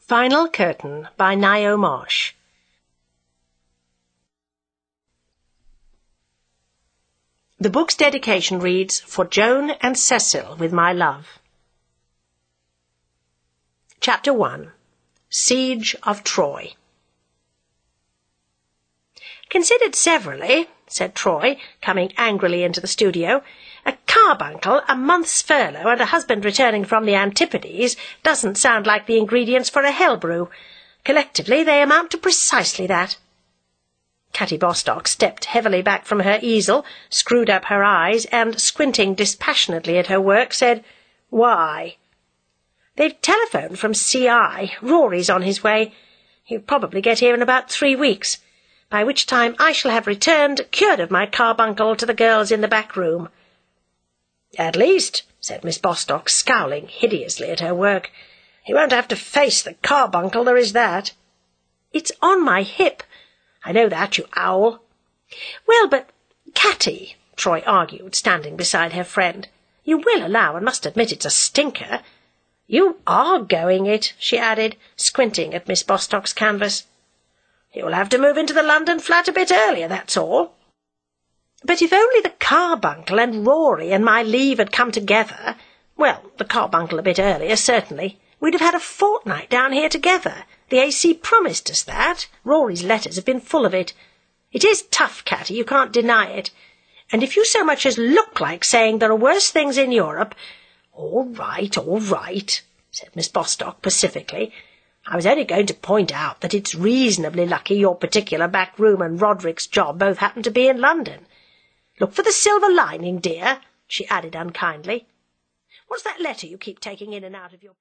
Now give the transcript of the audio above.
Final Curtain by Ngaio Marsh. The book's dedication reads, "For Joan and Cecil, with my love." Chapter 1. Siege of Troy. "Considered severally," said Troy, coming angrily into the studio, "a carbuncle, a month's furlough, and a husband returning from the Antipodes doesn't sound like the ingredients for a hell brew. Collectively, they amount to precisely that." Catty Bostock stepped heavily back from her easel, screwed up her eyes, and, squinting dispassionately at her work, said, "Why?" "They've telephoned from CI. Rory's on his way. He'll probably get here in about 3 weeks, by which time I shall have returned, cured of my carbuncle, to the girls in the back room." "At least," said Miss Bostock, scowling hideously at her work, "he won't have to face the carbuncle, there is that." "It's on my hip." "I know that, you owl." "Well, but, Catty," Troy argued, standing beside her friend, "you will allow and must admit it's a stinker. You are going it," she added, squinting at Miss Bostock's canvas. "You'll have to move into the London flat a bit earlier, that's all." "But if only the carbuncle and Rory and my leave had come together, well, the carbuncle a bit earlier, certainly, we'd have had a fortnight down here together. The AC promised us that. Rory's letters have been full of it. It is tough, Catty, you can't deny it. And if you so much as look like saying there are worse things in Europe—" all right," said Miss Bostock pacifically. "I was only going to point out that it's reasonably lucky your particular back room and Roderick's job both happen to be in London. Look for the silver lining, dear," she added unkindly. "What's that letter you keep taking in and out of your..."